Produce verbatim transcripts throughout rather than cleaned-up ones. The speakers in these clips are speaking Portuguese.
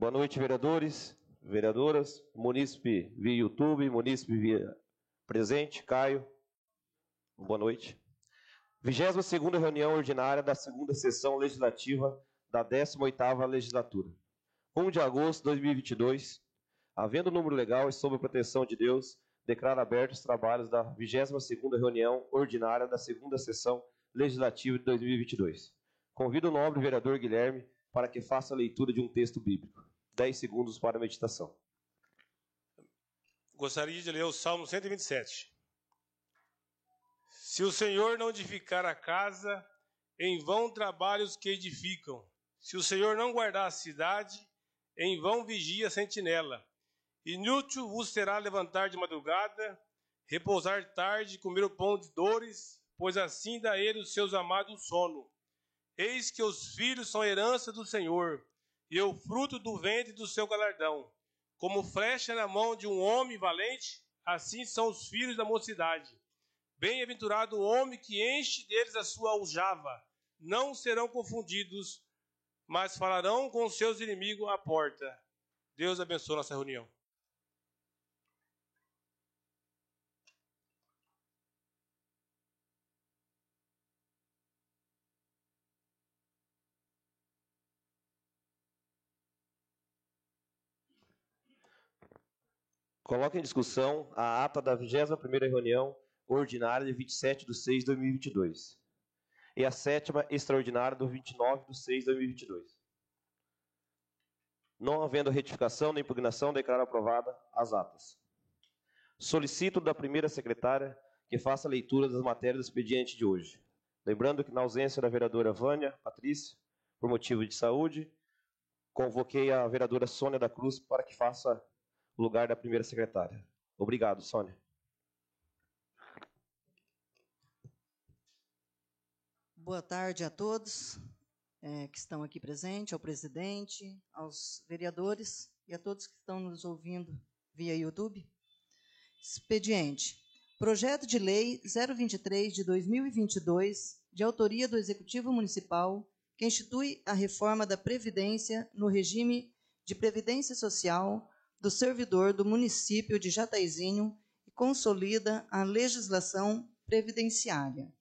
Boa noite, vereadores, vereadoras, munícipe via YouTube, munícipe via presente, Caio. Boa noite. vigésima segunda reunião ordinária da segunda sessão legislativa da décima oitava legislatura. um de agosto de dois mil e vinte e dois, havendo número legal e sob a proteção de Deus, declaro abertos os trabalhos da vigésima segunda reunião ordinária da segunda sessão legislativa de dois mil e vinte e dois. Convido o nobre vereador Guilherme para que faça a leitura de um texto bíblico. dez segundos para a meditação. Gostaria de ler o Salmo cento e vinte e sete. Se o Senhor não edificar a casa, em vão trabalham os que edificam. Se o Senhor não guardar a cidade, em vão vigia a sentinela. Inútil vos será levantar de madrugada, repousar tarde, comer o pão de dores, pois assim dá ele os seus amados sono. Eis que os filhos são herança do Senhor, e o fruto do ventre do seu galardão. Como flecha na mão de um homem valente, assim são os filhos da mocidade. Bem-aventurado o homem que enche deles a sua aljava. Não serão confundidos, mas falarão com os seus inimigos à porta. Deus abençoe nossa reunião. Coloque em discussão a ata da vigésima primeira reunião ordinária de vinte e sete de seis de dois mil e vinte e dois e a sétima extraordinária do vinte e nove de seis de dois mil e vinte e dois. Não havendo retificação nem impugnação, declaro aprovada as atas. Solicito da primeira secretária que faça a leitura das matérias do expediente de hoje. Lembrando que, na ausência da vereadora Vânia Patrícia, por motivo de saúde, convoquei a vereadora Sônia da Cruz para que faça o lugar da primeira secretária. Obrigado, Sônia. Boa tarde a todos é, que estão aqui presentes, ao presidente, aos vereadores e a todos que estão nos ouvindo via YouTube. Expediente. Projeto de Lei zero vinte e três de dois mil e vinte e dois, de autoria do Executivo Municipal, que institui a reforma da Previdência no regime de Previdência Social do servidor do município de Jataizinho e consolida a legislação previdenciária.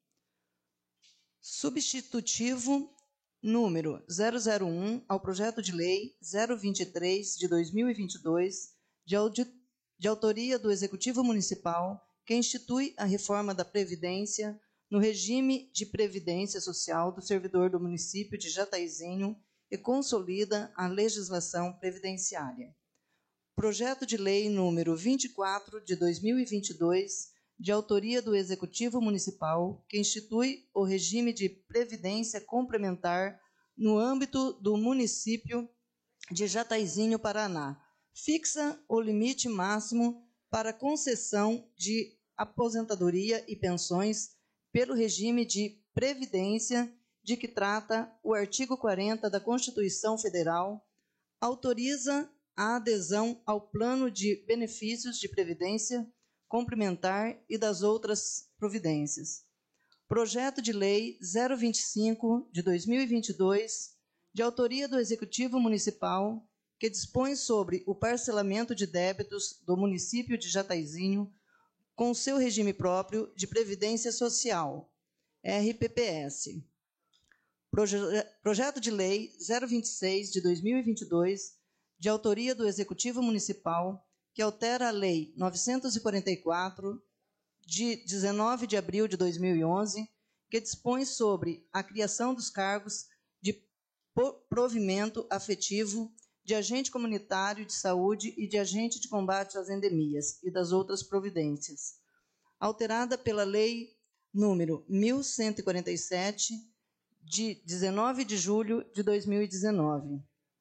Substitutivo número zero zero um ao projeto de lei zero vinte e três de dois mil e vinte e dois, de, de autoria do Executivo Municipal, que institui a reforma da Previdência no regime de Previdência Social do servidor do município de Jataizinho e consolida a legislação previdenciária. Projeto de lei número vinte e quatro de dois mil e vinte e dois, de autoria do Executivo Municipal, que institui o regime de previdência complementar no âmbito do município de Jataizinho, Paraná. Fixa o limite máximo para concessão de aposentadoria e pensões pelo regime de previdência de que trata o artigo quarenta da Constituição Federal, autoriza a adesão ao plano de benefícios de previdência complementar e das outras providências. Projeto de lei zero vinte e cinco de dois mil e vinte e dois, de autoria do Executivo Municipal, que dispõe sobre o parcelamento de débitos do município de Jataizinho com seu regime próprio de previdência social, R P P S. Proje- Projeto de lei zero vinte e seis de dois mil e vinte e dois, de autoria do Executivo Municipal, que altera a Lei novecentos e quarenta e quatro, de dezenove de abril de dois mil e onze, que dispõe sobre a criação dos cargos de provimento afetivo, de agente comunitário de saúde e de agente de combate às endemias e das outras providências. Alterada pela Lei número mil cento e quarenta e sete, de dezenove de julho de dois mil e dezenove.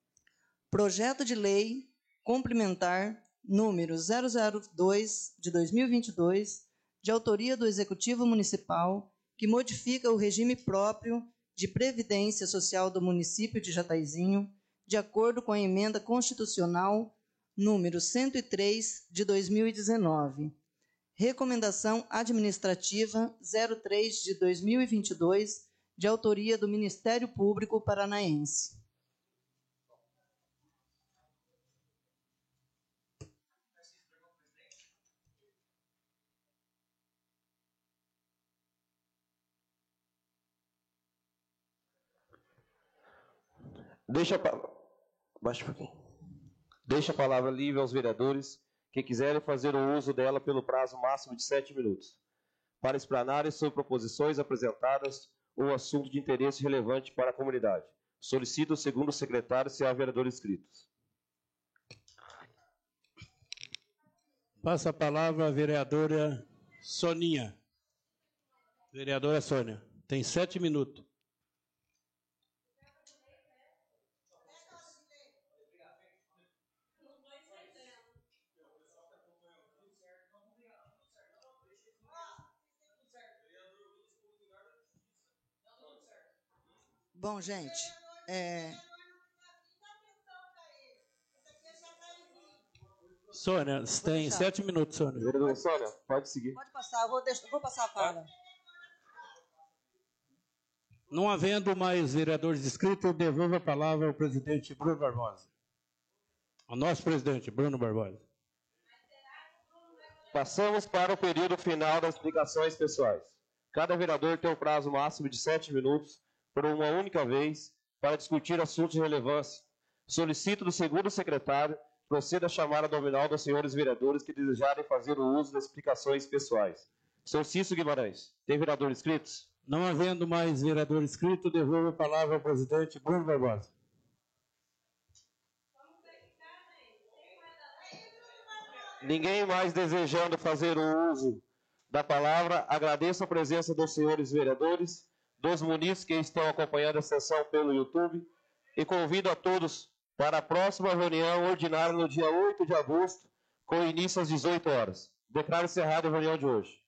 Projeto de lei complementar número zero zero dois de dois mil e vinte e dois, de autoria do Executivo Municipal, que modifica o regime próprio de previdência social do município de Jataizinho, de acordo com a emenda constitucional número cento e três de dois mil e dezenove. Recomendação administrativa zero três de dois mil e vinte e dois, de autoria do Ministério Público Paranaense. Deixa a, pa- Baixa um pouquinho. Deixa a palavra livre aos vereadores que quiserem fazer o uso dela pelo prazo máximo de sete minutos, para explanarem sobre proposições apresentadas ou assunto de interesse relevante para a comunidade. Solicito o segundo secretário se há vereadores inscritos. Passa a palavra à vereadora Soninha. Vereadora Sônia, tem sete minutos. Bom, gente, é, Sônia, você tem deixar. sete minutos, Sônia. Vereadora Sônia, pode seguir. pode passar, eu vou, deixar, vou passar a fala. Não havendo mais vereadores inscritos, eu devolvo a palavra ao presidente Bruno Barbosa. Ao nosso presidente, Bruno Barbosa. Passamos para o período final das explicações pessoais. Cada vereador tem um prazo máximo de sete minutos por uma única vez para discutir assuntos de relevância. Solicito do segundo secretário proceda a chamada nominal dos senhores vereadores que desejarem fazer o uso das explicações pessoais. Senhor Cício Guimarães, tem vereador inscritos? Não havendo mais vereador inscrito, devolvo a palavra ao presidente Bruno Barbosa. Ninguém mais desejando fazer o uso da palavra, agradeço a presença dos senhores vereadores, dos munícipes que estão acompanhando a sessão pelo YouTube e convido a todos para a próxima reunião ordinária no dia oito de agosto, com início às dezoito horas. Declaro encerrada a reunião de hoje.